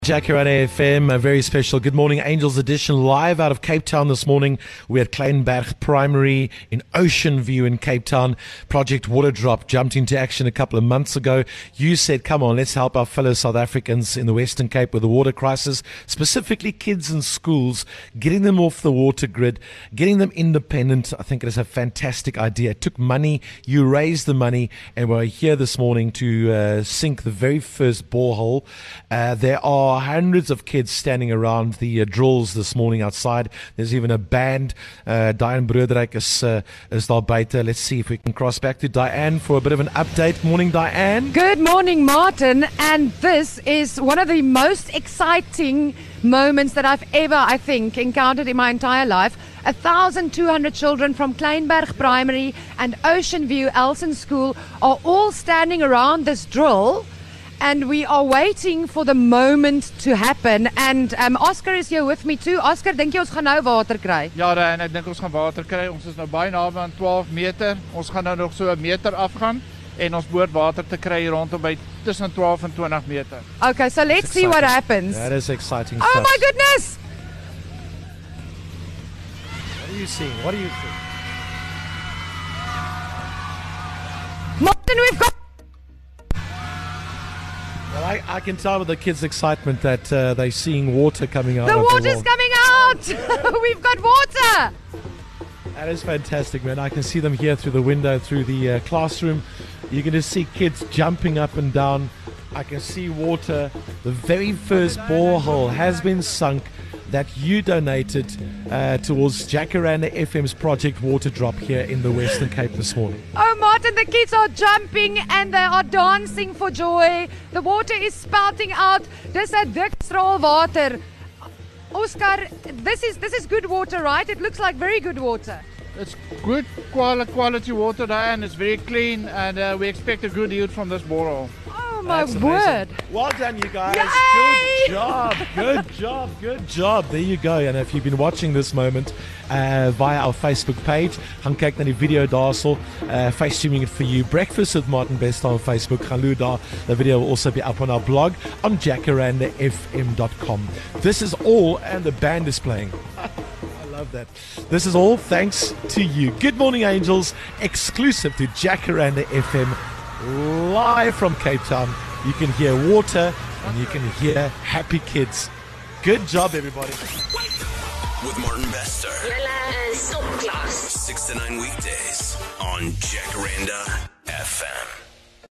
Jacaranda FM, a very special Good Morning Angels edition, live out of Cape Town this morning. We're at Kleinberg Primary in Ocean View in Cape Town. Project Waterdrop jumped into action a couple of months ago. You said, come on, let's help our fellow South Africans in the Western Cape with the water crisis, specifically kids in schools, getting them off the water grid, getting them independent. I think it is a fantastic idea. It took money, you raised the money, and we're here this morning to sink the very first borehole. There are hundreds of kids standing around the drills this morning outside. There's even a band. Diane Broederijk is daar buiten. Let's see if we can cross back to Diane for a bit of an update. Morning, Diane. Good morning, Martin. And this is one of the most exciting moments that I've ever, I think, encountered in my entire life. 1,200 children from Kleinberg Primary and Ocean View Elson School are all standing around this drill. And we are waiting for the moment to happen. And Oscar is here with me too. Oscar, dink jy ons gaan nou water kry? Ja, en ek dink ons gaan water kry. Ons is nou baie naby aan 12 meter. Ons gaan nou nog so 'n meter afgaan en ons behoort water te kry rondom by tussen 12 en 20 meter. Okay, so let's see what happens. That is exciting stuff. Oh my goodness! What are you seeing? What are you seeing? Martin, we've got... Well, I can tell with the kids' excitement that they're seeing water coming out. The water's coming out! We've got water! That is fantastic, man. I can see them here through the window, through the classroom. You can just see kids jumping up and down. I can see water. The very first borehole has been sunk that you donated towards Jacaranda FM's Project Waterdrop here in the Western Cape this morning. Oh, Martin, the kids are jumping and they are dancing for joy. The water is spouting out. Dis 'n dik straal water. Oscar, this is good water, right? It looks like very good water. It's good quality water there, and it's very clean, and we expect a good yield from this borehole. Oh my word. Well done, you guys. Yay! Good job. Good job. Good job. There you go. And if you've been watching this moment via our Facebook page, gaan kyk na die video daarso. Face streaming it for you. Breakfast with Martin Best on Facebook. Gaan loer daar. The video will also be up on our blog on jacarandafm.com. This is all, and the band is playing. Love that. This is all thanks to you. Good Morning Angels, exclusive to Jacaranda FM, live from Cape Town. You can hear water and you can hear happy kids. Good job, everybody. With Martin Bester. Top class. 6 to 9 weekdays on Jacaranda FM.